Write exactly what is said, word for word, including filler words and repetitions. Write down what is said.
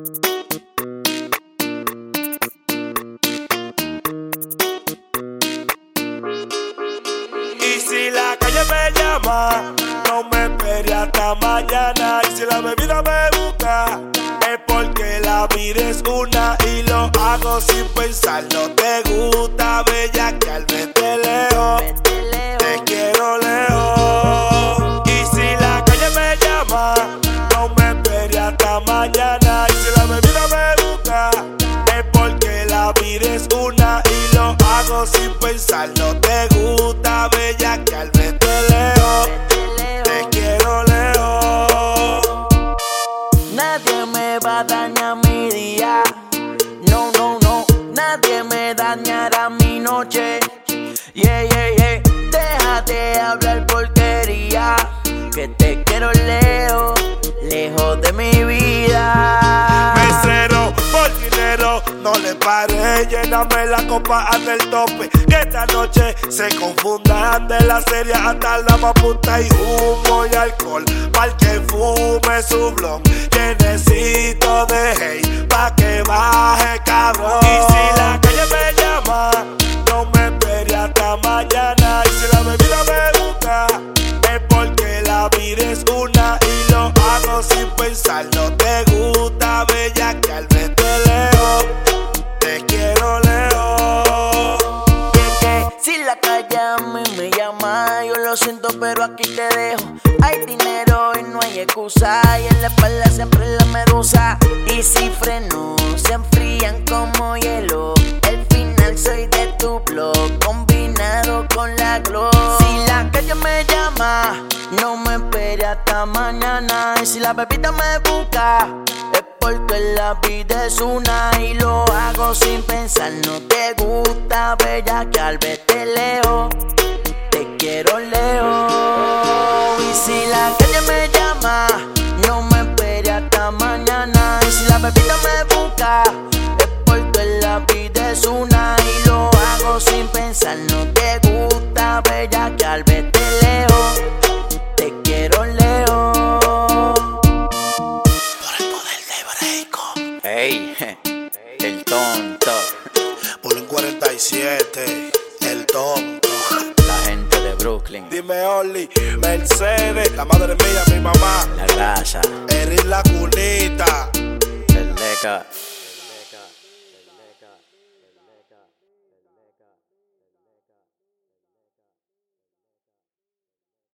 Y si la calle me llama, no me espere hasta mañana. Y si la bebida me busca, es porque la vida es una y lo hago sin pensar. No te gusta, bella, que al verte lejos, te quiero lejos. Y si la calle me llama, no me espere hasta mañana. Y si la bebida me busca, es porque la vida es una y lo hago sin pensar. No te gusta, bella, que al verte lejos, te quiero lejos. Nadie me va a dañar mi día. No, no, no. Nadie me dañará mi noche. Yeah, yeah, yeah. Déjate hablar porquería, que te quiero lejos, lejos de mi vida. Mesero, por dinero, no le pare, lléname la copa hasta el tope. Que esta noche se confundan de la serie hasta la maputa y humo y alcohol. Pa'l que fume su blon, que necesito de hey, pa' que baje cabrón. Y si la calle me llama, no me espere hasta mañana. Y si la bebida me busca, es porque la vida es una y lo hago sin pensar. No te gusta, bella, que al verte lejos, te quiero lejos. Que, que, si la calle a mí me llama, yo lo siento, pero aquí te dejo. Hay dinero y no hay excusa, y en la espalda siempre la medusa. Y si freno, se enfrían como hielo. El final soy de tu blog, combinado con la glow. Si la calle me llama, no me espere hasta mañana. Y si la bebida me busca, es porque la vida es una y lo hago sin pensar. No te gusta, bella, que al verte lejos, te quiero lejos. Y si la calle me llama, no me espere hasta mañana. Y si la bebida me busca, es porque la vida es una y lo hago sin pensar. No te gusta, bella, que al verte lejos, te quiero lejos. Por el poder de Breiko. Ey, el tonto. Bullying cuarenta y siete, el tonto. La gente de Brooklyn. Dime Oli, Mercedes, la madre mía, mi mamá. La grasa. Eres la cunita. El Deca.